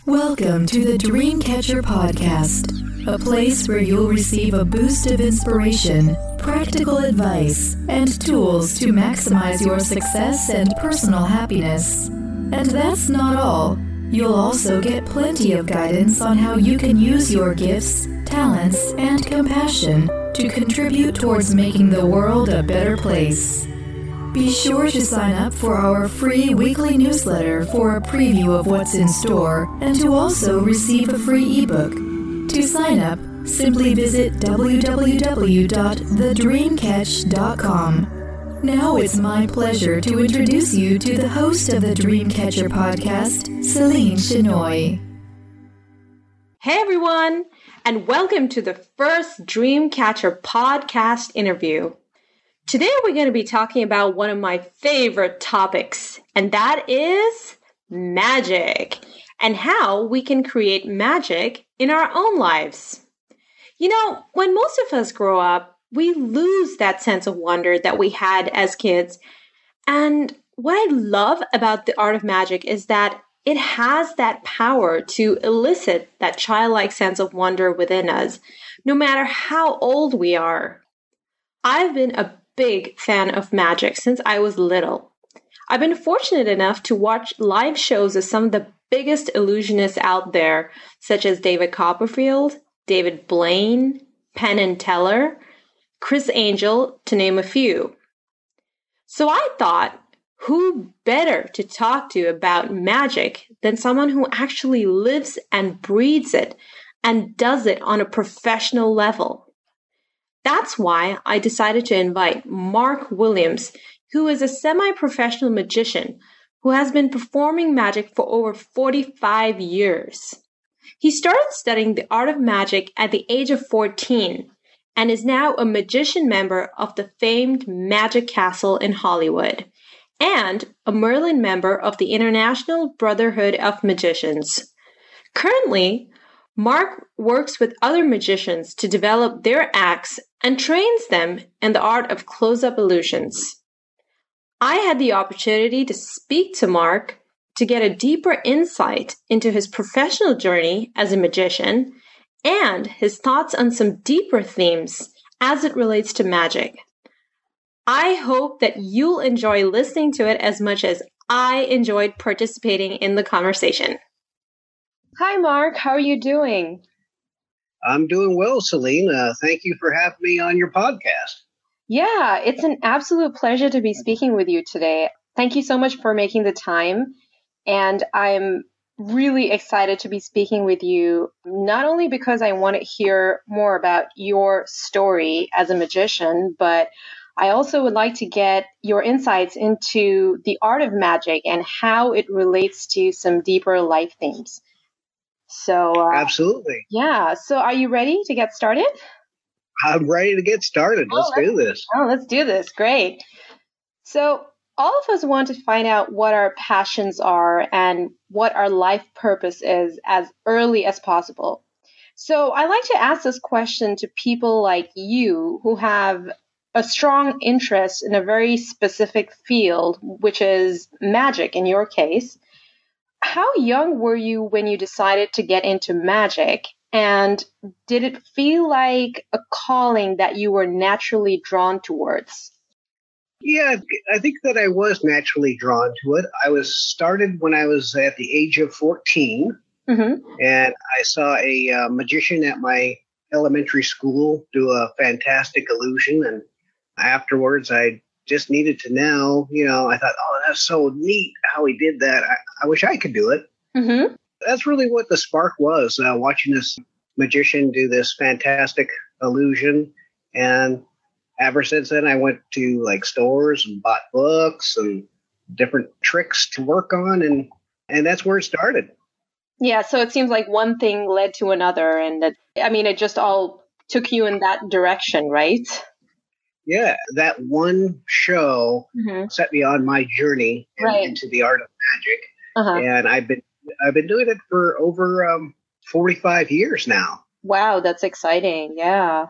Welcome to the Dreamcatcher Podcast, a place where you'll receive a boost of inspiration, practical advice, and tools to maximize your success and personal happiness. And that's not all. You'll also get plenty of guidance on how you can use your gifts, talents, and compassion to contribute towards making the world a better place. Be sure to sign up for our free weekly newsletter for a preview of what's in store and to also receive a free ebook. To sign up, simply visit www.thedreamcatch.com. Now it's my pleasure to introduce you to the host of the Dreamcatcher podcast, Celine Chenoy. Hey everyone, and welcome to the first Dreamcatcher podcast interview. Today we're going to be talking about one of my favorite topics, and that is magic, and how we can create magic in our own lives. You know, when most of us grow up, we lose that sense of wonder that we had as kids. And what I love about the art of magic is that it has that power to elicit that childlike sense of wonder within us, no matter how old we are. I've been a big fan of magic since I was little. I've been fortunate enough to watch live shows of some of the biggest illusionists out there, such as David Copperfield, David Blaine, Penn and Teller, Chris Angel, to name a few. So I thought, who better to talk to about magic than someone who actually lives and breathes it and does it on a professional level? That's why I decided to invite Mark Williams, who is a semi-professional magician who has been performing magic for over 45 years. He started studying the art of magic at the age of 14 and is now a magician member of the famed Magic Castle in Hollywood and a Merlin member of the International Brotherhood of Magicians. Currently, Mark works with other magicians to develop their acts and trains them in the art of close-up illusions. I had the opportunity to speak to Mark to get a deeper insight into his professional journey as a magician and his thoughts on some deeper themes as it relates to magic. I hope that you'll enjoy listening to it as much as I enjoyed participating in the conversation. Hi, Mark. How are you doing? I'm doing well, Celine. Thank you for having me on your podcast. Yeah, it's an absolute pleasure to be speaking with you today. Thank you so much for making the time. And I'm really excited to be speaking with you, not only because I want to hear more about your story as a magician, but I also would like to get your insights into the art of magic and how it relates to some deeper life themes. So, absolutely. Yeah. So are you ready to get started? I'm ready to get started. Let's do this. Let's do this. Great. So all of us want to find out what our passions are and what our life purpose is as early as possible. So I like to ask this question to people like you who have a strong interest in a very specific field, which is magic in your case. How young were you when you decided to get into magic? And did it feel like a calling that you were naturally drawn towards? Yeah, I think that I was naturally drawn to it. I was started when I was at the age of 14, and I saw a magician at my elementary school do a fantastic illusion. And afterwards, I just needed to know, I thought, oh, that's so neat how he did that. I wish I could do it. Mm-hmm. That's really what the spark was, watching this magician do this fantastic illusion. And ever since then, I went to stores and bought books and different tricks to work on. And that's where it started. Yeah. So it seems like one thing led to another. And it just all took you in that direction, right? Yeah, that one show set me on my journey into the art of magic, and I've been doing it for over 45 years now. Wow, that's exciting! Yeah,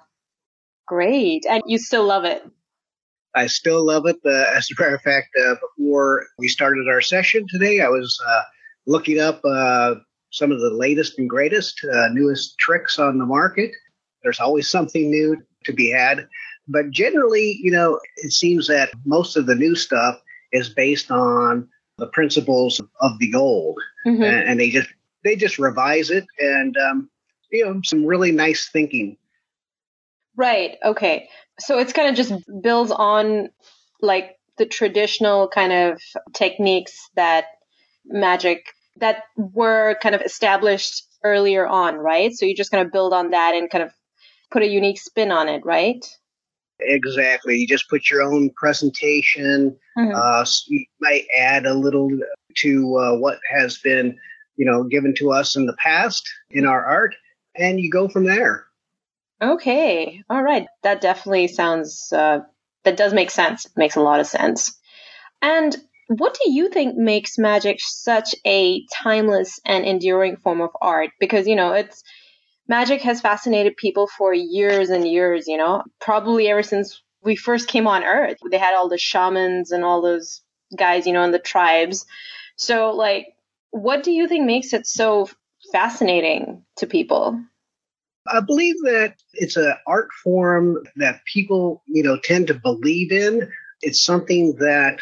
great, and you still love it. I still love it. As a matter of fact, before we started our session today, I was looking up some of the latest and greatest, newest tricks on the market. There's always something new to be had. But generally, it seems that most of the new stuff is based on the principles of the old, and they just revise it, and some really nice thinking. Right. Okay. So it's kind of just builds on like the traditional kind of techniques that magic that were kind of established earlier on, right? So you just kind of build on that and kind of put a unique spin on it, right? Exactly. You just put your own presentation. So you might add a little to what has been, given to us in the past in our art, and you go from there. Okay. All right. That definitely sounds, that does make sense. It makes a lot of sense. And what do you think makes magic such a timeless and enduring form of art? Because, magic has fascinated people for years and years, probably ever since we first came on Earth. They had all the shamans and all those guys, and the tribes. So, what do you think makes it so fascinating to people? I believe that it's an art form that people, tend to believe in. It's something that,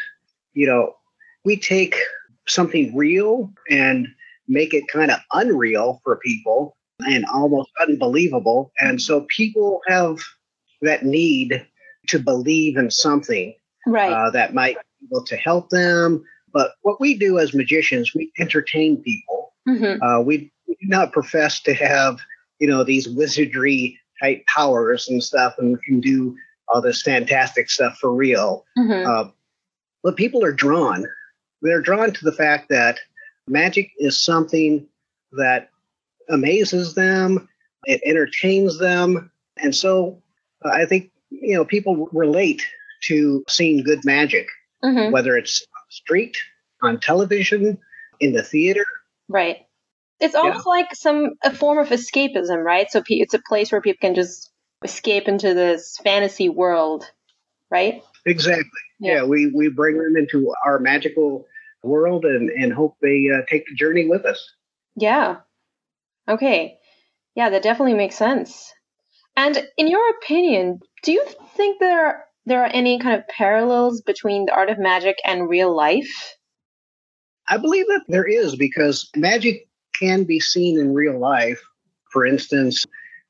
we take something real and make it kind of unreal for people and almost unbelievable. And so people have that need to believe in something that might be able to help them. But what we do as magicians, we entertain people. We do not profess to have these wizardry type powers and stuff, and we can do all this fantastic stuff for real. But people are drawn. They're drawn to the fact that magic is something that amazes them. It entertains them. And so I think, people relate to seeing good magic, whether it's on the street, on television, in the theater. Right. It's almost like a form of escapism, right? So it's a place where people can just escape into this fantasy world, right? Exactly. Yeah, we bring them into our magical world and hope they take the journey with us. Yeah. Okay. Yeah, that definitely makes sense. And in your opinion, do you think there are any kind of parallels between the art of magic and real life? I believe that there is, because magic can be seen in real life. For instance,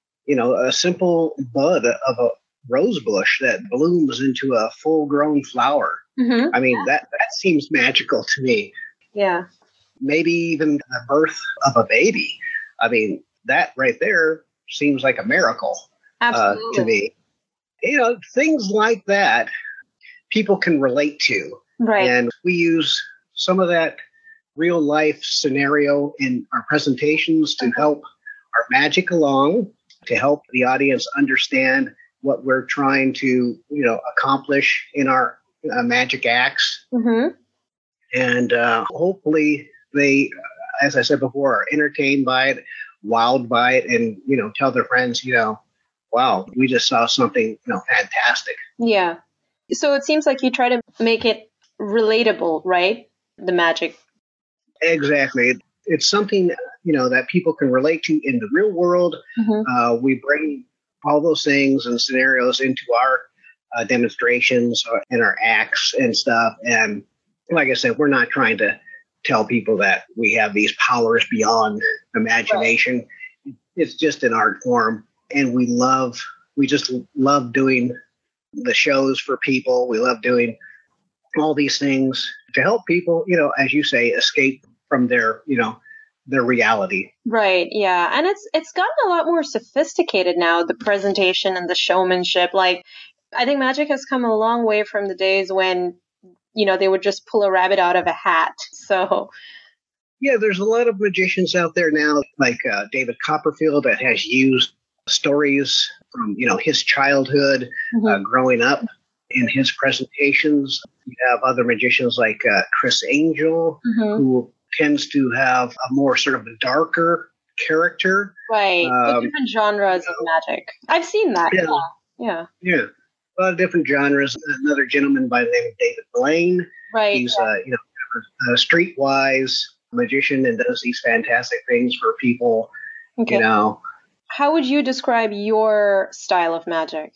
a simple bud of a rose bush that blooms into a full-grown flower. I mean, that seems magical to me. Yeah. Maybe even the birth of a baby. I mean, that right there seems like a miracle to me. Things like that people can relate to. Right. And we use some of that real life scenario in our presentations to help our magic along, to help the audience understand what we're trying to, accomplish in our magic acts. And hopefully they, as I said before, are entertained by it, wowed by it, and, tell their friends, wow, we just saw something, fantastic. Yeah. So it seems like you try to make it relatable, right? The magic. Exactly. It's something, that people can relate to in the real world. We bring all those things and scenarios into our demonstrations and our acts and stuff. And like I said, we're not trying to tell people that we have these powers beyond imagination. Right. It's just an art form. And we just love doing the shows for people. We love doing all these things to help people, as you say, escape from their reality. Right. Yeah. And it's gotten a lot more sophisticated now, the presentation and the showmanship. Like, I think magic has come a long way from the days when, they would just pull a rabbit out of a hat. So. Yeah, there's a lot of magicians out there now, like David Copperfield, that has used stories from, his childhood, growing up in his presentations. You have other magicians like Chris Angel, who tends to have a more sort of a darker character. Right. The different genres of magic. I've seen that. Yeah. Yeah. A lot of different genres. Another gentleman by the name of David Blaine. Right. He's, streetwise, magician and does these fantastic things for people, Okay. you know. How would you describe your style of magic?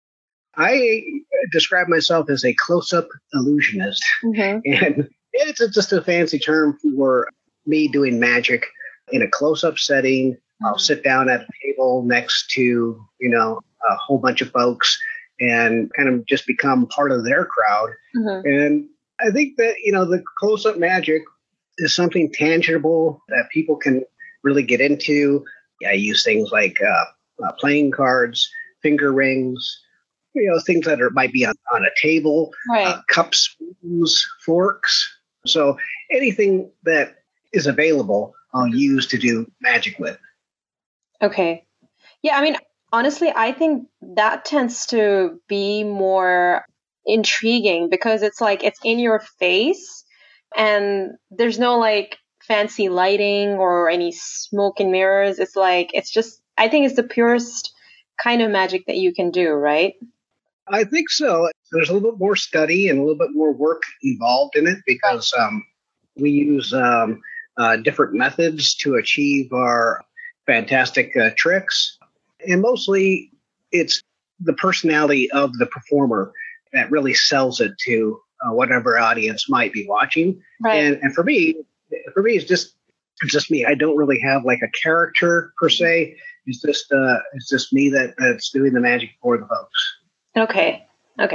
I describe myself as a close-up illusionist. Mm-hmm. And it's just a fancy term for me doing magic in a close-up setting. I'll sit down at a table next to, a whole bunch of folks and kind of just become part of their crowd. Mm-hmm. And I think that, the close-up magic is something tangible that people can really get into. I use things like playing cards, finger rings, things that might be on a table, right. Cups, spoons, forks. So anything that is available, I'll use to do magic with. Okay. Yeah, I mean, honestly, I think that tends to be more intriguing because it's like it's in your face and there's no like fancy lighting or any smoke and mirrors. It's like, I think it's the purest kind of magic that you can do, right? I think so. There's a little bit more study and a little bit more work involved in it because we use different methods to achieve our fantastic tricks. And mostly it's the personality of the performer that really sells it to whatever audience might be watching. Right. And for me, it's just me. I don't really have like a character per se. It's just me that's doing the magic for the folks. Okay.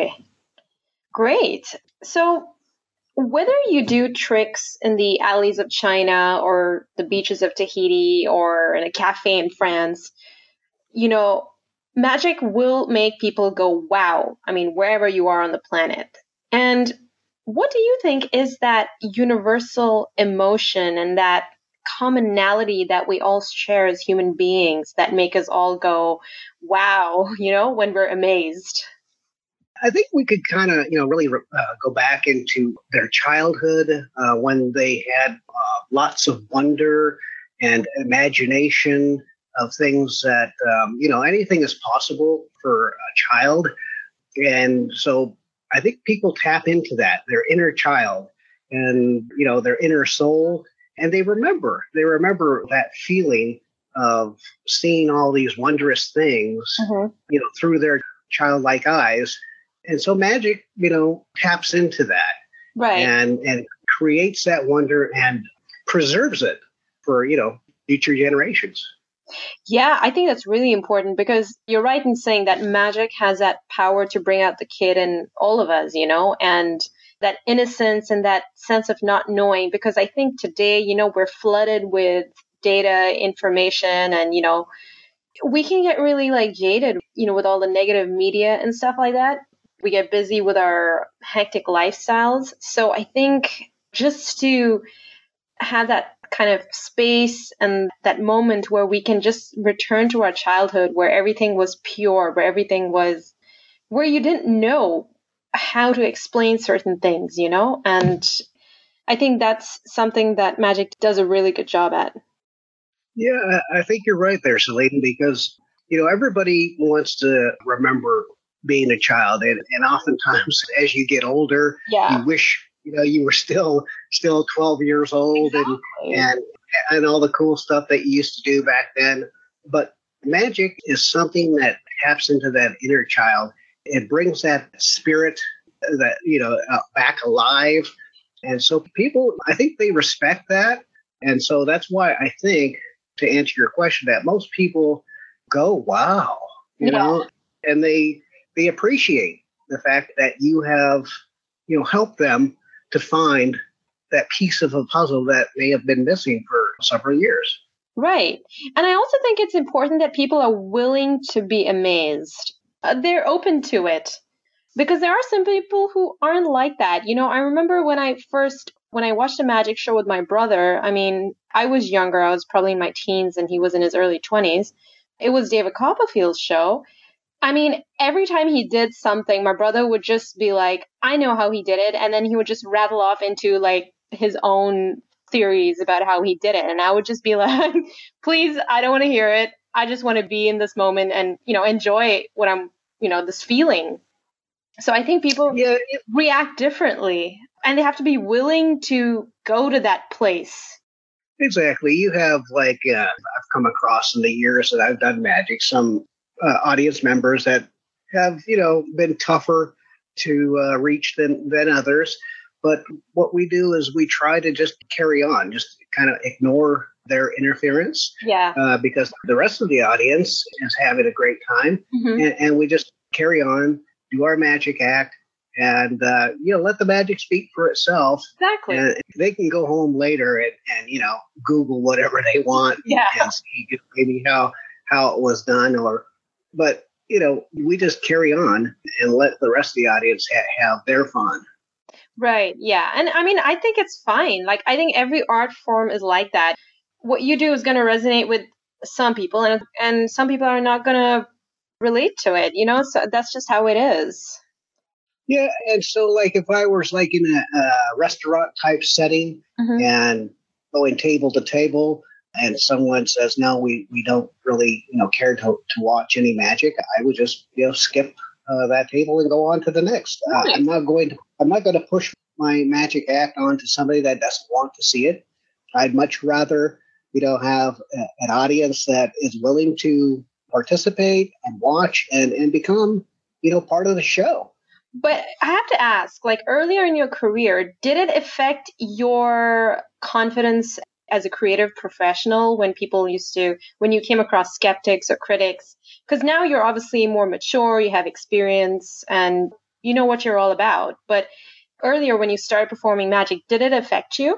Great. So whether you do tricks in the alleys of China or the beaches of Tahiti or in a cafe in France, magic will make people go, wow. I mean, wherever you are on the planet. And what do you think is that universal emotion and that commonality that we all share as human beings that make us all go, wow, when we're amazed? I think we could kind of, really go back into their childhood when they had lots of wonder and imagination of things that, anything is possible for a child. And so I think people tap into that, their inner child and, their inner soul. And they remember that feeling of seeing all these wondrous things, through their childlike eyes. And so magic, taps into that, right, and creates that wonder and preserves it for, future generations. Yeah, I think that's really important because you're right in saying that magic has that power to bring out the kid in all of us, and that innocence and that sense of not knowing. Because I think today, we're flooded with data, information, and, we can get really like jaded, with all the negative media and stuff like that. We get busy with our hectic lifestyles. So I think just to have that kind of space and that moment where we can just return to our childhood, where everything was pure, where you didn't know how to explain certain things, and I think that's something that magic does a really good job at. Yeah, I think you're right there, Celine, because, everybody wants to remember being a child. And oftentimes as you get older, you wish, you were still 12 years old. Exactly. and all the cool stuff that you used to do back then. But magic is something that taps into that inner child. It brings that spirit that, back alive. And so people, I think they respect that. And so that's why I think, to answer your question, that most people go, wow, you know, and they appreciate the fact that you have, helped them to find that piece of a puzzle that may have been missing for several years. Right. And I also think it's important that people are willing to be amazed. They're open to it. Because there are some people who aren't like that. I remember when I watched a magic show with my brother, I mean, I was younger. I was probably in my teens and he was in his early 20s. It was David Copperfield's show. I mean, every time he did something, my brother would just be like, I know how he did it. And then he would just rattle off into like his own theories about how he did it. And I would just be like, please, I don't want to hear it. I just want to be in this moment and, enjoy what I'm, this feeling. So I think people react differently and they have to be willing to go to that place Exactly. You have I've come across in the years that I've done magic, some audience members that have, been tougher to reach than others. But what we do is we try to just carry on, just kind of ignore their interference. Yeah. Because the rest of the audience is having a great time. And we just carry on, do our magic act, and let the magic speak for itself. Exactly. And they can go home later and Google whatever they want and see maybe how it was done, but we just carry on and let the rest of the audience have their fun. Right. Yeah. And I mean, I think it's fine. Like, I think every art form is like that. What you do is going to resonate with some people, and some people are not going to relate to it, so that's just how it is. Yeah. And so if I was in a restaurant type setting and going table to table, and someone says, no, we don't really, care to watch any magic, I would just, skip that table and go on to the next. Right. I'm not going to push my magic act onto somebody that doesn't want to see it. I'd much rather, have an audience that is willing to participate and watch and become, part of the show. But I have to ask, earlier in your career, did it affect your confidence as a creative professional when you came across skeptics or critics? Because now you're obviously more mature, you have experience, and you know what you're all about. But earlier when you started performing magic, did it affect you?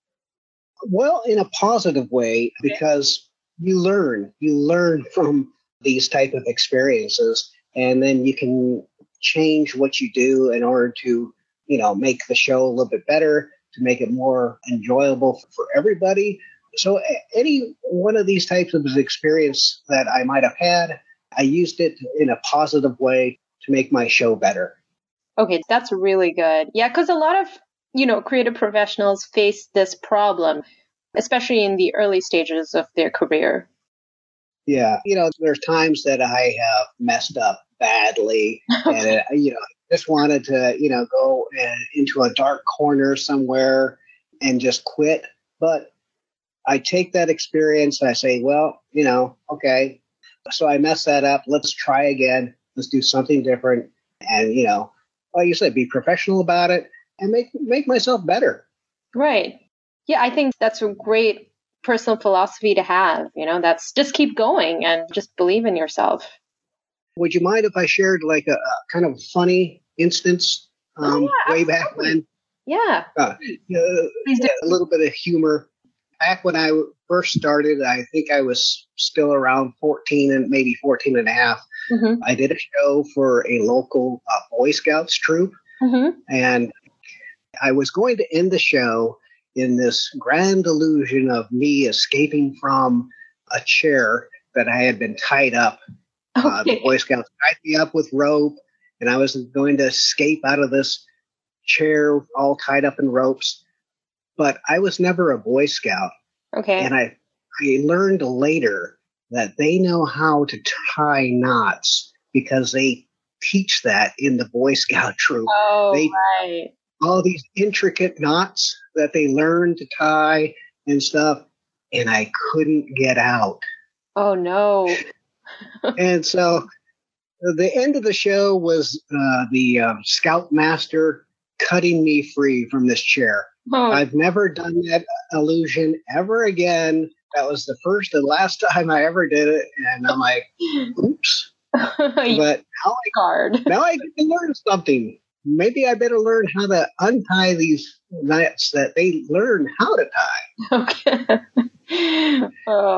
Well, in a positive way, because you learn from these type of experiences, and then you can change what you do in order to, make the show a little bit better, to make it more enjoyable for everybody. So any one of these types of experience that I might have had, I used it in a positive way to make my show better. Okay, that's really good. Yeah, because a lot of, creative professionals face this problem, especially in the early stages of their career. Yeah. There's times that I have messed up badly and, just wanted to, go into a dark corner somewhere and just quit. But I take that experience and I say, well, okay, so I messed that up. Let's try again. Let's do something different. And, like you said, be professional about it and make myself better. Right. Yeah, I think that's a great personal philosophy to have. That's just keep going and just believe in yourself. Would you mind if I shared a kind of funny instance way back when? Yeah. A little bit of humor. Back when I first started, I think I was still around 14 and maybe 14 and a half. I did a show for a local Boy Scouts troop. And I was going to end the show in this grand illusion of me escaping from a chair that I had been tied up. The Boy Scouts tied me up with rope, and I was going to escape out of this chair all tied up in ropes. But I was never a Boy Scout. Okay. And I learned later that they know how to tie knots because they teach that in the Boy Scout troop. Oh, right. All these intricate knots that they learn to tie and stuff, and I couldn't get out. Oh, no. And so the end of the show was the Scoutmaster cutting me free from this chair. Oh. I've never done that illusion ever again. That was the first and last time I ever did it. And I'm like, oops. But now I get to learn something. Maybe I better learn how to untie these knots that they learn how to tie. Okay.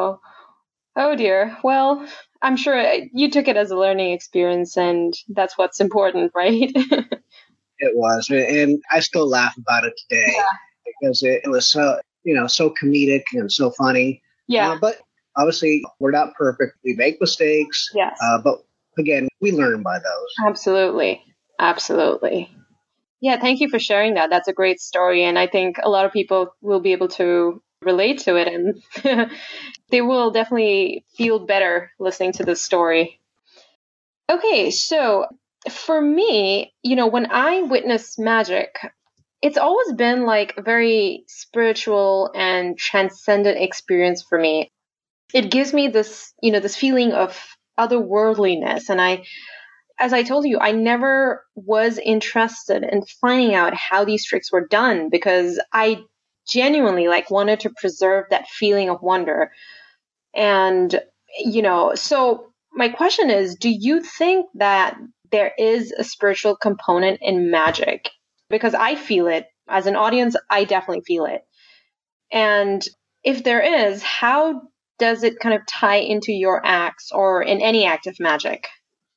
Oh dear. Well, I'm sure you took it as a learning experience, and that's what's important, right? It was, and I still laugh about it today because it was so, so comedic and so funny. Yeah. But obviously, we're not perfect. We make mistakes. Yes. But again, we learn by those. Absolutely. Yeah. Thank you for sharing that. That's a great story, and I think a lot of people will be able to relate to it, and they will definitely feel better listening to this story. Okay, so for me, when I witness magic, it's always been like a very spiritual and transcendent experience for me. It gives me this, this feeling of otherworldliness. And as I told you, I never was interested in finding out how these tricks were done because I genuinely wanted to preserve that feeling of wonder. And, so my question is, do you think that there is a spiritual component in magic? Because I feel it. As an audience, I definitely feel it. And if there is, how does it kind of tie into your acts or in any act of magic?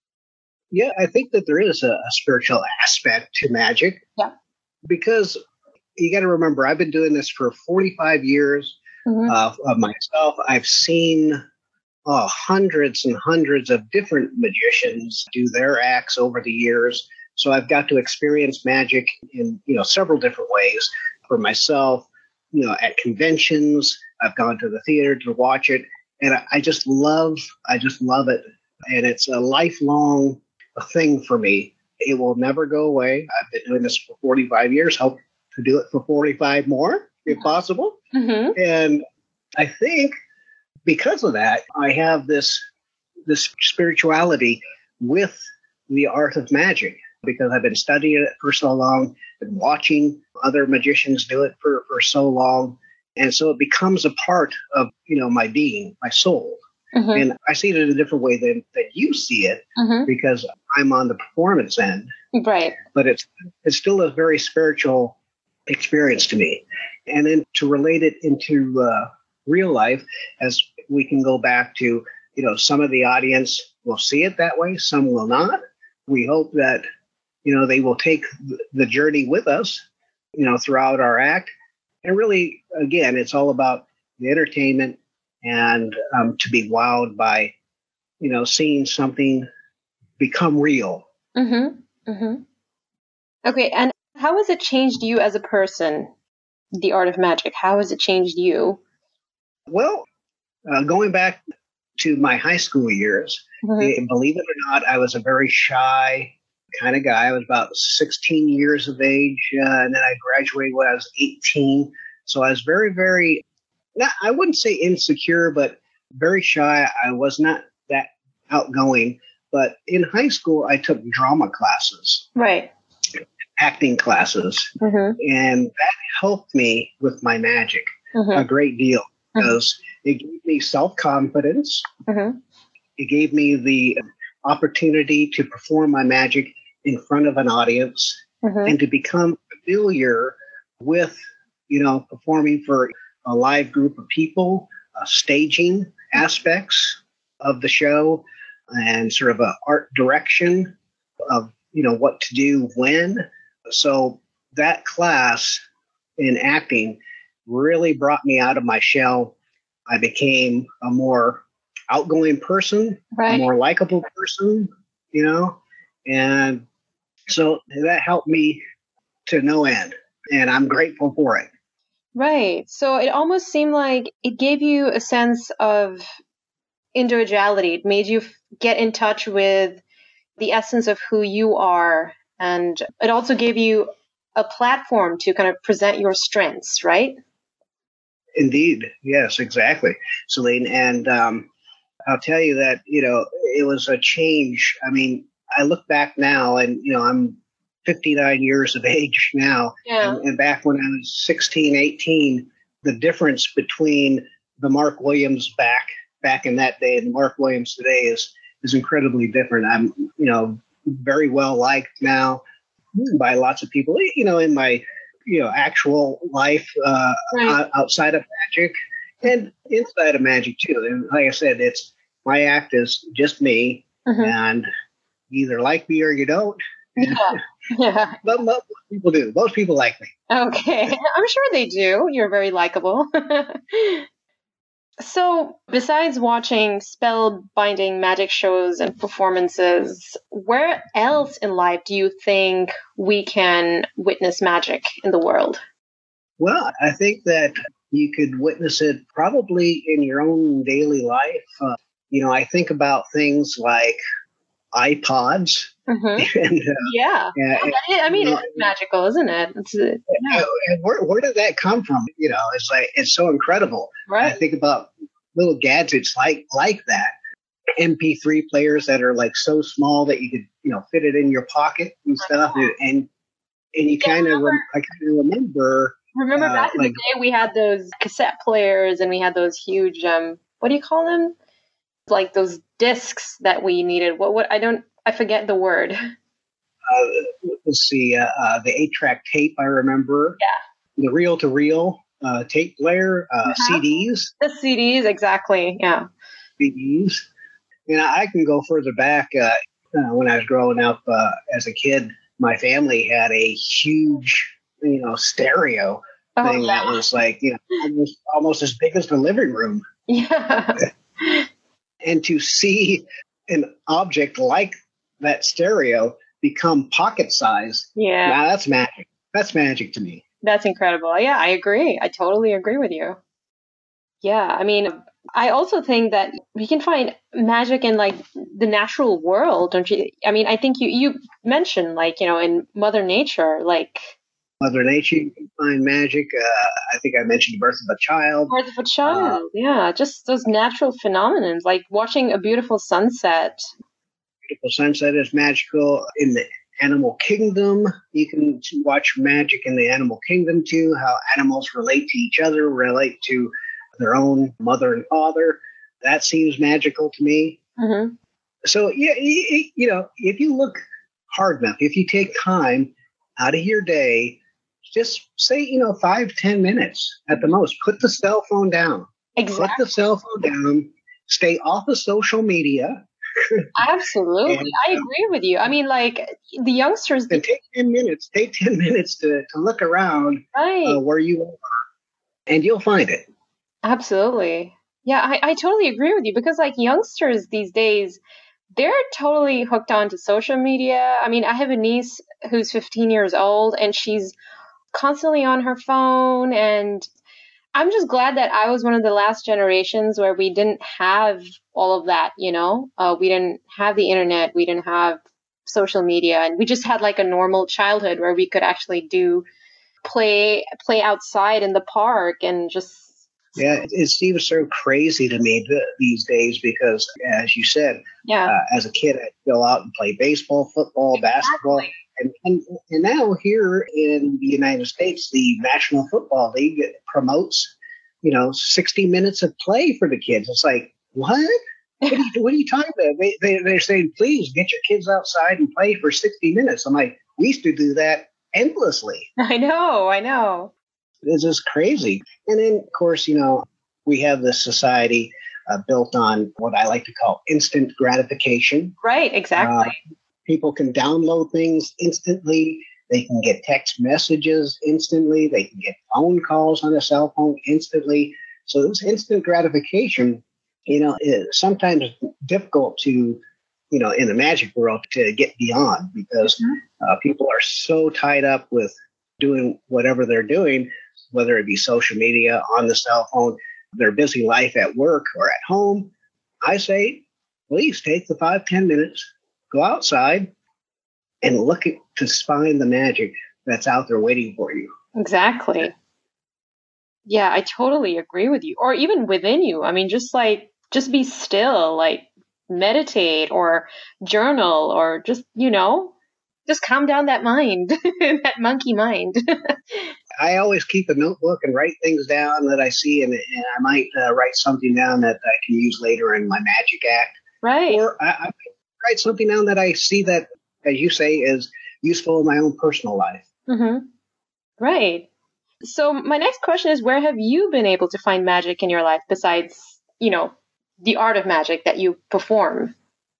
Yeah, I think that there is a spiritual aspect to magic. Yeah. Because you got to remember, I've been doing this for 45 years of myself. I've seen hundreds and hundreds of different magicians do their acts over the years. So I've got to experience magic in, several different ways for myself, at conventions. I've gone to the theater to watch it. And I just love it. And it's a lifelong thing for me. It will never go away. I've been doing this for 45 years. Hope to do it for 45 more, if possible. Mm-hmm. And I think because of that, I have this spirituality with the art of magic because I've been studying it for so long, been watching other magicians do it for so long. And so it becomes a part of, my being, my soul. Mm-hmm. And I see it in a different way than you see it because I'm on the performance end. Right. But it's still a very spiritual experience to me. And then to relate it into real life, as we can go back to, some of the audience will see it that way, some will not. We hope that, they will take the journey with us, throughout our act. And really, again, it's all about the entertainment and to be wowed by, seeing something become real. Mm-hmm. Mm-hmm. Okay. And how has it changed you as a person, the art of magic? How has it changed you? Well, going back to my high school years, believe it or not, I was a very shy kind of guy. I was about 16 years of age, and then I graduated when I was 18. So I was very, very, I wouldn't say insecure, but very shy. I was not that outgoing. But in high school, I took drama classes. Right. Acting classes. Mm-hmm. And that helped me with my magic a great deal because it gave me self-confidence. Mm-hmm. It gave me the opportunity to perform my magic in front of an audience and to become familiar with, performing for a live group of people, staging aspects of the show, and sort of a art direction of, what to do when. So that class in acting really brought me out of my shell. I became a more outgoing person, a more likable person, and so that helped me to no end, and I'm grateful for it. Right. So it almost seemed like it gave you a sense of individuality. It made you get in touch with the essence of who you are. And it also gave you a platform to kind of present your strengths, right? Indeed. Yes, exactly, Celine. And I'll tell you that, it was a change. I mean, I look back now and, I'm 59 years of age now. Yeah. And back when I was 16, 18, the difference between the Mark Williams back in that day and Mark Williams today is incredibly different. I'm, very well liked now by lots of people, in my, actual life outside of magic and inside of magic too. And like I said, my act is just me and you either like me or you don't. Yeah. But most people do. Most people like me. Okay. I'm sure they do. You're very likable. So, besides watching spellbinding magic shows and performances, where else in life do you think we can witness magic in the world? Well, I think that you could witness it probably in your own daily life. I think about things like iPods. And, it's magical, isn't it? And where did that come from? It's like, it's so incredible. Right. I think about little gadgets like that. MP3 players that are like so small that you could, fit it in your pocket and stuff. And you kind of, I kind of remember. Remember back in the day, we had those cassette players and we had those huge, what do you call them? Like those discs that we needed. I forget the word. Let's see, the 8-track tape, I remember. Yeah. The reel-to-reel tape player, CDs. The CDs, exactly, yeah. CDs. And I can go further back. When I was growing up as a kid, my family had a huge, stereo thing that was like, almost as big as the living room. Yeah. And to see an object like that stereo become pocket size. Yeah. Now that's magic. That's magic to me. That's incredible. Yeah, I agree. I totally agree with you. Yeah. I mean, I also think that we can find magic in like the natural world, don't you? I mean, I think you mentioned like, in Mother Nature, like. Mother Nature, you can find magic. I think I mentioned the birth of a child. Birth of a child, yeah. Just those natural phenomena, like watching a beautiful sunset. Beautiful sunset is magical. In the animal kingdom, you can watch magic in the animal kingdom too, how animals relate to each other, relate to their own mother and father. That seems magical to me. Mm-hmm. So, yeah, if you look hard enough, if you take time out of your day, just say, 5-10 minutes at the most. Put the cell phone down. Exactly. Put the cell phone down. Stay off of social media. Absolutely. And, I agree with you. I mean, like the youngsters. And take 10 minutes. Take 10 minutes to look around where you are, and you'll find it. Absolutely. Yeah, I totally agree with you because like youngsters these days, they're totally hooked on to social media. I mean, I have a niece who's 15 years old and she's constantly on her phone. And I'm just glad that I was one of the last generations where we didn't have all of that, we didn't have the internet. We didn't have social media. And we just had like a normal childhood where we could actually play outside in the park and just. Yeah, it seems so crazy to me these days because, as you said, as a kid, I'd go out and play baseball, football, basketball. And now here in the United States, the National Football League promotes, 60 minutes of play for the kids. It's like, what? What are you talking about? They're saying, please get your kids outside and play for 60 minutes. I'm like, we used to do that endlessly. I know. This is crazy. And then, of course, we have this society built on what I like to call instant gratification. Right, exactly. People can download things instantly. They can get text messages instantly. They can get phone calls on a cell phone instantly. So this instant gratification, is sometimes difficult to, in the magic world to get beyond because people are so tied up with doing whatever they're doing, whether it be social media, on the cell phone, their busy life at work or at home. I say, please take the 5-10 minutes, go outside and look to find the magic that's out there waiting for you. Exactly. Yeah, I totally agree with you. Or even within you. I mean, just be still, like meditate or journal or just calm down that mind, that monkey mind. I always keep a notebook and write things down that I see, and I might write something down that I can use later in my magic act. Right. Or I write something down that I see that, as you say, is useful in my own personal life. Mm-hmm. Right. So my next question is, where have you been able to find magic in your life besides, the art of magic that you perform?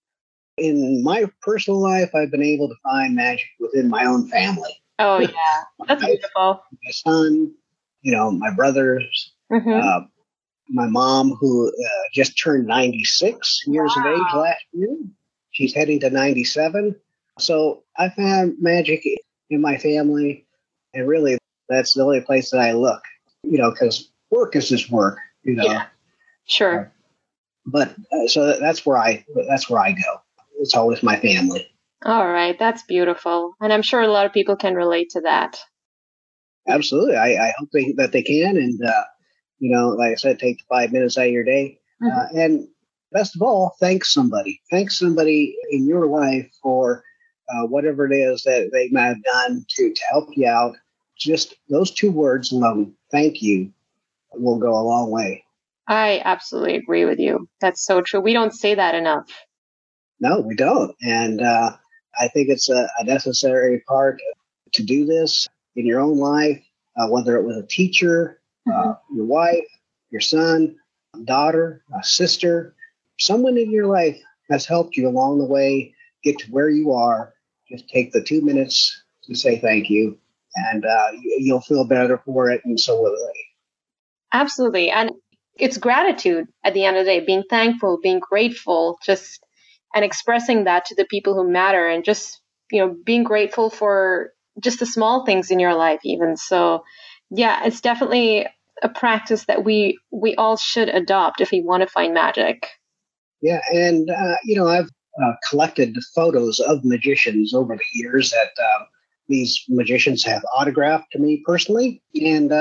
In my personal life, I've been able to find magic within my own family. Oh, yeah. That's beautiful. My son, my brothers, my mom, who just turned 96 years of age last year. She's heading to 97. So I found magic in my family. And really, that's the only place that I look, because work is just work, Yeah, sure. But so that's where I go. it's always my family. All right. That's beautiful. And I'm sure a lot of people can relate to that. Absolutely. I hope that they can. And, like I said, take the 5 minutes out of your day. And best of all, thank somebody. Thank somebody in your life for whatever it is that they might have done to help you out. Just those 2 words alone, thank you, will go a long way. I absolutely agree with you. That's so true. We don't say that enough. No, we don't. And I think it's a necessary part to do this in your own life, whether it was a teacher, your wife, your son, daughter, a sister, someone in your life has helped you along the way get to where you are. Just take the 2 minutes to say thank you, and you'll feel better for it, and so will they. Absolutely. And it's gratitude at the end of the day, being thankful, being grateful, and expressing that to the people who matter, and just, being grateful for just the small things in your life even. So yeah, it's definitely a practice that we all should adopt if we want to find magic. Yeah. And, I've collected photos of magicians over the years that these magicians have autographed to me personally. And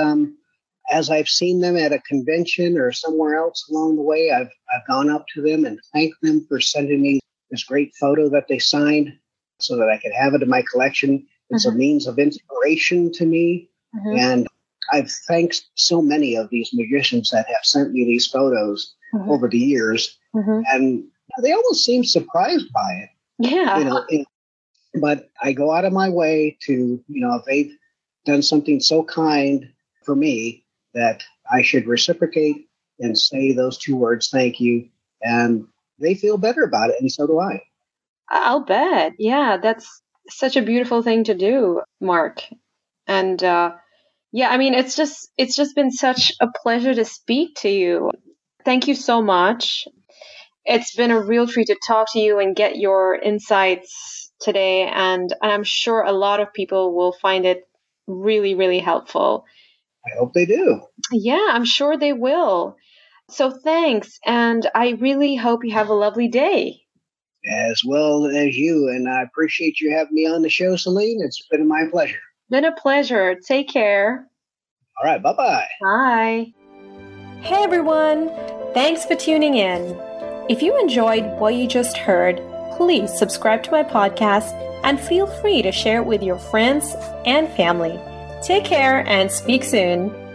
as I've seen them at a convention or somewhere else along the way, I've gone up to them and thanked them for sending me this great photo that they signed so that I could have it in my collection. It's a means of inspiration to me. And I've thanked so many of these magicians that have sent me these photos over the years. And they almost seem surprised by it. Yeah. But I go out of my way to, if they've done something so kind for me, that I should reciprocate and say those 2 words, thank you. And they feel better about it. And so do I. I'll bet. Yeah, that's such a beautiful thing to do, Mark. And it's just been such a pleasure to speak to you. Thank you so much. It's been a real treat to talk to you and get your insights today. And I'm sure a lot of people will find it really, really helpful. I hope they do. Yeah, I'm sure they will. So thanks. And I really hope you have a lovely day. As well as you. And I appreciate you having me on the show, Celine. It's been my pleasure. Been a pleasure. Take care. All right. Bye-bye. Bye. Hey, everyone. Thanks for tuning in. If you enjoyed what you just heard, please subscribe to my podcast and feel free to share it with your friends and family. Take care and speak soon.